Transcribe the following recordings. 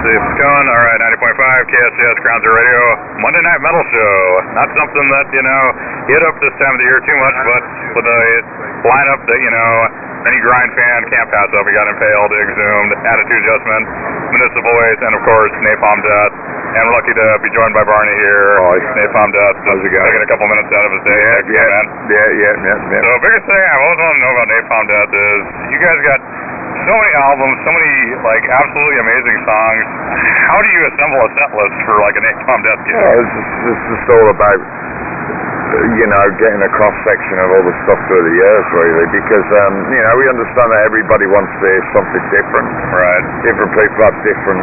See if it's going. All right, 90.5 KSCS Ground Zero Radio, Monday Night Metal Show. Not something that, hit up this time of the year too much, but with a lineup that, any grind fan can't pass up. We got Impaled, Exhumed, Attitude Adjustment, Municipal Waste, and of course, Napalm Death. And we're lucky to be joined by Barney here. Hi. Napalm Death. How's it going? Taking a couple minutes out of his day. Yeah. So the biggest thing I've always wanted to know about Napalm Death is you guys got so many albums, so many absolutely amazing songs. How do you assemble a set list for a Napalm Death gig? Well, it's just all about getting a cross section of all the stuff through the years, really, because we understand that everybody wants to hear something different. Right. Different people have different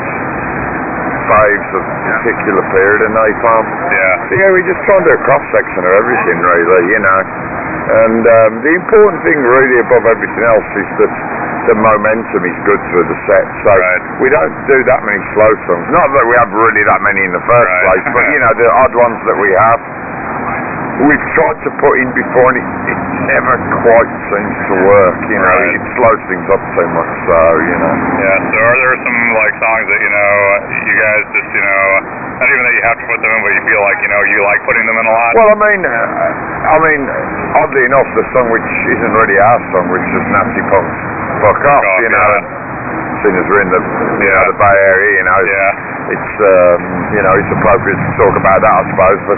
faves of a particular period in Napalm. Yeah. So we just try and do a cross section of everything, really, And the important thing, really, above everything else, is that the momentum is good through the set. So we don't do that many slow songs. Not that we have really that many in the first place, but the odd ones that we have, we've tried to put in before, and it never quite seems to work. It slows things up too much. So Yeah. So are there some songs that you guys just not even that you have to put them in, but you feel like you like putting them in a lot? Well, I mean, oddly enough, the song which isn't really our song, which is Nasty Punk's Fuck Off, seeing as we're in the the Bay Area, it's it's appropriate to talk about that, I suppose. But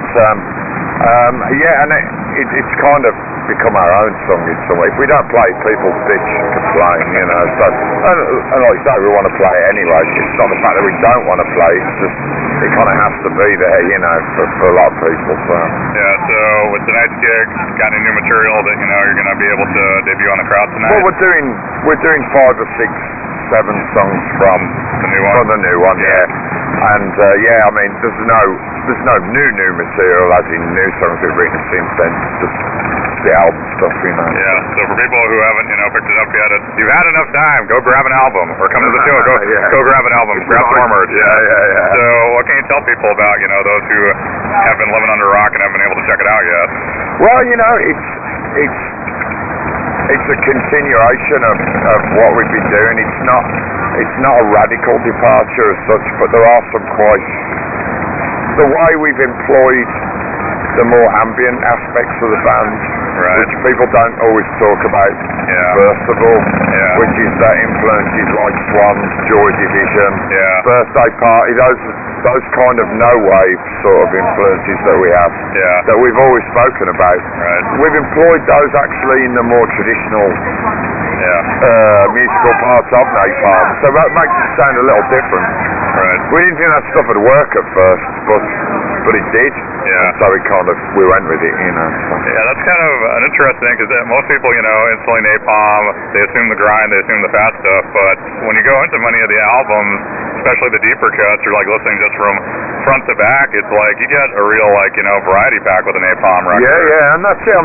and it's kind of become our own song in some way. If we don't play it, people bitch and complain, So, and like I say, we want to play it anyway. It's not the fact that we don't want to play it, it's just it kind of has to be there, for a lot of people. So. Yeah. So with tonight's gig, got any new material that you're going to be able to debut on the crowd tonight? Well, we're doing 5 or 6, 7 songs from the new one. From the new one, And there's no new material, as in new songs we've written since then. It's just the album stuff, Yeah. So for people who haven't, picked it up yet, you've had enough time. Go grab an album, or come to the show. Go grab an album. Grab some more merch. Yeah. So what can you tell people about those who have been living under a rock and haven't been able to check it out yet? Well, it's a continuation of what we've been doing. It's not a radical departure as such, but there are some quite. The way we've employed the more ambient aspects of the band, which people don't always talk about, first of all, which is that influences like Swans, Joy Division, Birthday Party, those kind of no-wave sort of influences that we have, that we've always spoken about. We've employed those actually in the more traditional musical parts of Napalm, so that makes it sound a little different. We didn't think that stuff would work at first, but it did. So we went with it, So. Yeah, that's kind of an interesting thing, because most people, instantly Napalm, they assume the grind, they assume the fast stuff, but when you go into many of the albums, especially the deeper cuts, or listening just from front to back, it's you get a real variety pack with a Napalm record. Yeah, and that's it.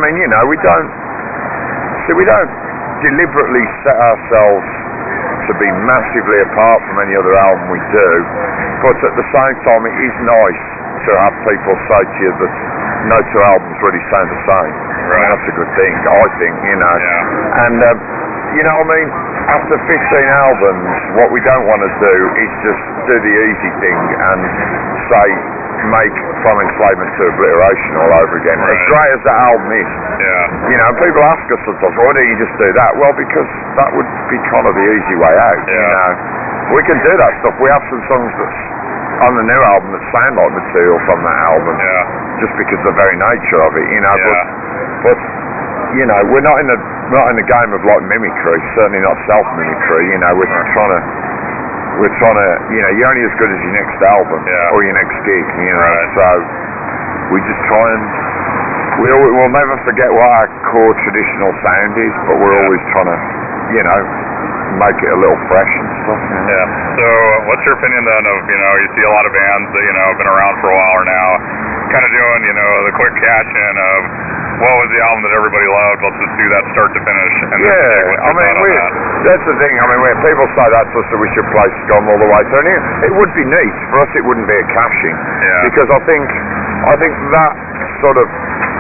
We don't deliberately set ourselves to be massively apart from any other album we do, but at the same time, it is nice to have people say to you that no two albums really sound the same. That's a good thing, I think, And after 15 albums, what we don't want to do is just do the easy thing and say, make From Enslavement to Obliteration all over again. As great as that album is, people ask us sometimes, why don't you just do that? Well, because that would be kind of the easy way out. We can do that stuff. We have some songs that's on the new album that sound like material from that album, just because of the very nature of it, But we're not in the game of mimicry, certainly not self-mimicry. We're trying to, you're only as good as your next album or your next gig, So we just try and we'll never forget what our core traditional sound is, but we're always trying to, make it a little fresh and stuff. So what's your opinion then of, you see a lot of bands that, have been around for a while or now, kind of doing, the quick cash-in of, what was the album that everybody loved, let's just do that start to finish. And that's the thing, when people say that to us, that we should play Scum all the way through, it would be neat. For us, it wouldn't be a cash-in, because I think that sort of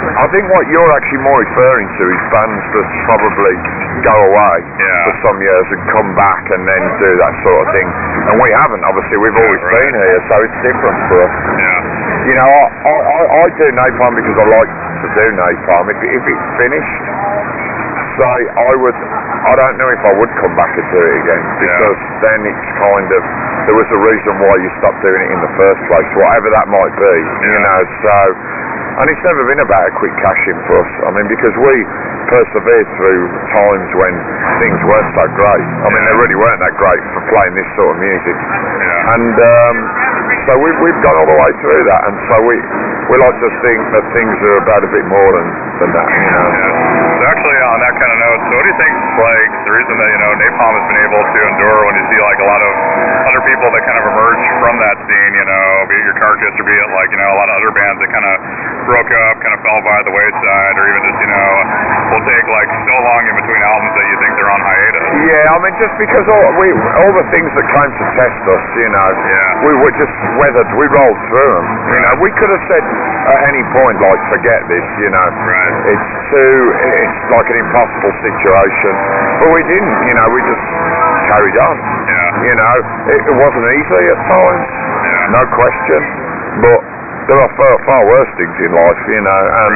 I think what you're actually more referring to is bands that probably go away for some years and come back and then do that sort of thing. And we haven't, obviously, we've always been here, so it's different for us. Yeah. You know, I do Napalm because I like to do Napalm. If it's finished, say, I don't know if I would come back and do it again, because then it's kind of, there was a reason why you stopped doing it in the first place, whatever that might be, you know, so, and it's never been about a quick cash in for us. I mean, because we persevered through times when things weren't so great. I mean, they really weren't that great for playing this sort of music. And so we've gone all the way through that, and so we like to think that things are about a bit more than that, you know. So actually, on that kind of note, so what do you think, like, the reason that, you know, Napalm has been able to endure when you see, like, a lot of other people that kind of emerge from that scene, you know, be it your Carcass or be it, like, you know, a lot of other bands that kind of broke up, kind of fell by the wayside, or even just, you know, will take, like, so long in between albums that you think they're on hiatus? Yeah, I mean, just because all the things that came to test us, you know, we were just weathered, we rolled through them. You know, we could have said at any point, like, forget this, you know. It's like an impossible situation. But we didn't, you know, we just carried on. You know, it wasn't easy at times, no question. But there are far worse things in life, you know, and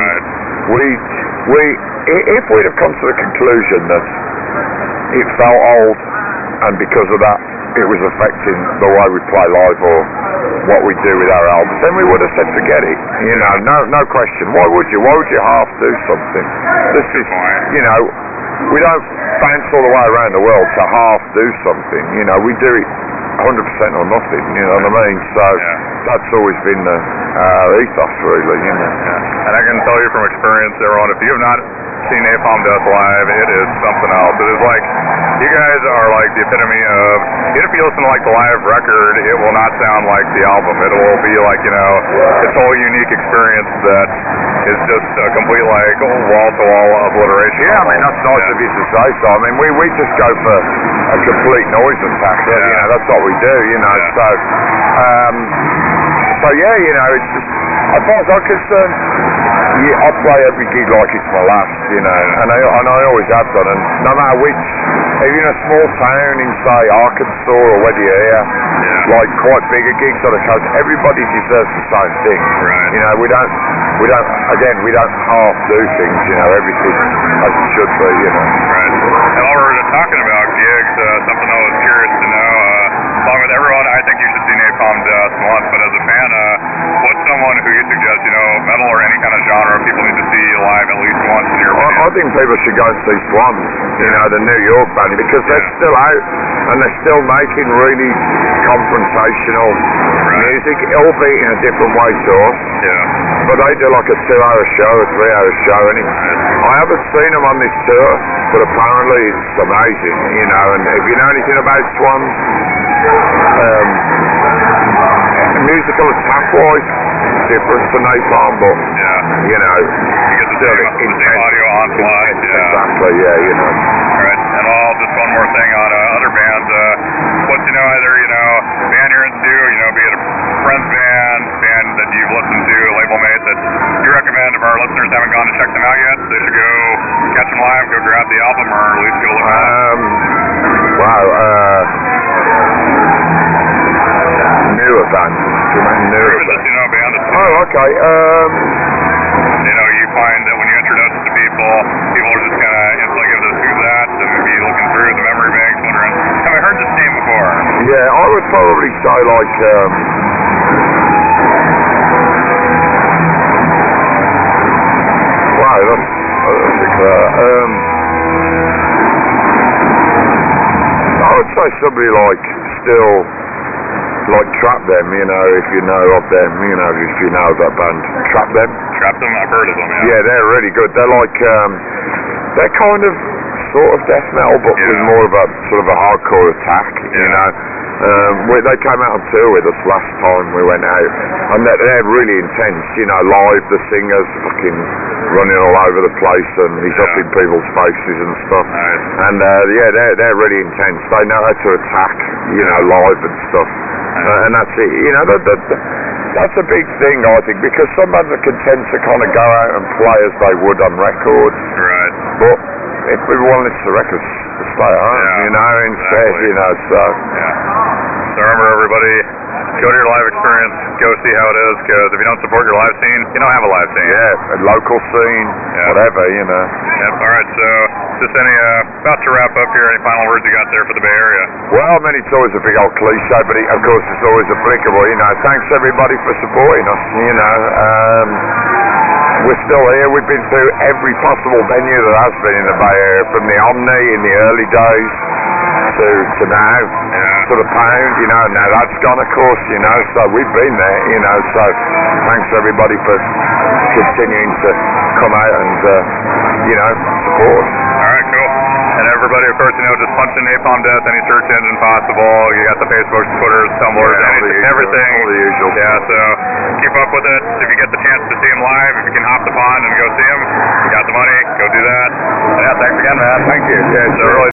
if we'd have come to the conclusion that it felt old, and because of that it was affecting the way we play live or what we do with our albums, then we would have said forget it, you know, no question. Why would you half do something? This is, you know, we don't bounce all the way around the world to half do something, you know, we do it 100% or nothing, you know what I mean? So that's always been our ethos, really, you know. And I can tell you from experience, everyone, if you have not seen Napalm Death live, it is something else. It is like, you guys are like the epitome of, even if you listen to like the live record, it will not sound like the album. It will be like, you know, this whole unique experience that is just a complete like wall-to-wall obliteration. Yeah, I mean, that's nice of you to say so. I mean, we just go for a complete noise attack, you know, that's what we do, you know, so yeah, you know, it's just, as far as I'm concerned, I play every gig like it's my last, you know, and I always have done, and no matter which, if you're in a small town in, say, Arkansas or whether you're here, like quite bigger gigs on the coast, everybody deserves the same thing. You know, we don't half do things, you know, everything as it should be, you know. And while we're talking about gigs, something I was curious to know, along with everyone, I think you should see Napalm Death once, but as a fan, what's someone who you suggest, you know, metal or any kind of genre, people need to see live at least once in your opinion? I think people should go and see Swans, you know, the New York band, because they're still out and they're still making really confrontational music, albeit in a different way to us. But they do like a 2-hour show, a 3-hour show, and I haven't seen them on this tour, but apparently it's amazing, you know. And if you know anything about Swans, musical attack-wise, different to Napalm, but you know, you get the same audio onslaught. Exactly, you know. Alright, and just one more thing on other bands. What's, you know, either, you know, band you're into, you know, be it a friend's band that you've listened to, a label mate that you recommend if our listeners haven't gone to check them out yet, they should go catch them live, go grab the album, or at least go look at them. Newer band. You know, band that's, okay. You know, you find that when you introduce it to people are just kind of instantly give this, who's that, and maybe looking through the memory banks, wondering, have I heard this name before? Yeah, I would probably say like, wow, that's I would say somebody like still, like Trap Them, you know, if you know of them, you know, if you know that band, Trap Them. Trap Them, I've heard of them, Yeah, they're really good. They're like, they're kind of sort of death metal, but with more of a sort of a hardcore attack, you know. They came out on tour with us last time we went out, and they're really intense, you know, live, the singer's fucking running all over the place, and he's up in people's faces and stuff. And they're really intense. They know how to attack, you know, live and stuff. And that's it, you know, that's a big thing, I think, because some bands are content to kind of go out and play as they would on record. Right. But if we want to listen to records, we'll stay at home, Yeah, you know, instead, exactly. you know, so. Yeah. So remember, everybody, go to your live experience, go see how it is, because if you don't support your live scene, you don't have a live scene. Yeah, a local scene, Yeah. whatever, you know. Yep. All right. So just about to wrap up here, any final words you got there for the Bay Area? Well, I mean, it's always a big old cliche, but of course it's always applicable, you know. Thanks everybody for supporting us, you know. We're still here. We've been through every possible venue that has been in the Bay Area, from the Omni in the early days to now, to the Pound, you know. Now that's gone, of course, you know. So we've been there, you know. So thanks everybody for continuing to come out and, you know, support. All right, cool. And everybody, of course, you know, just punch in Napalm Death, any search engine possible. You got the Facebooks, Twitters, Tumblrs, everything. All the usual. Yeah, so keep up with it. If you get the chance to see them live, if you can hop the pond and go see them, you got the money, go do that. Yeah, thanks again, man. Thank you. Yeah, So really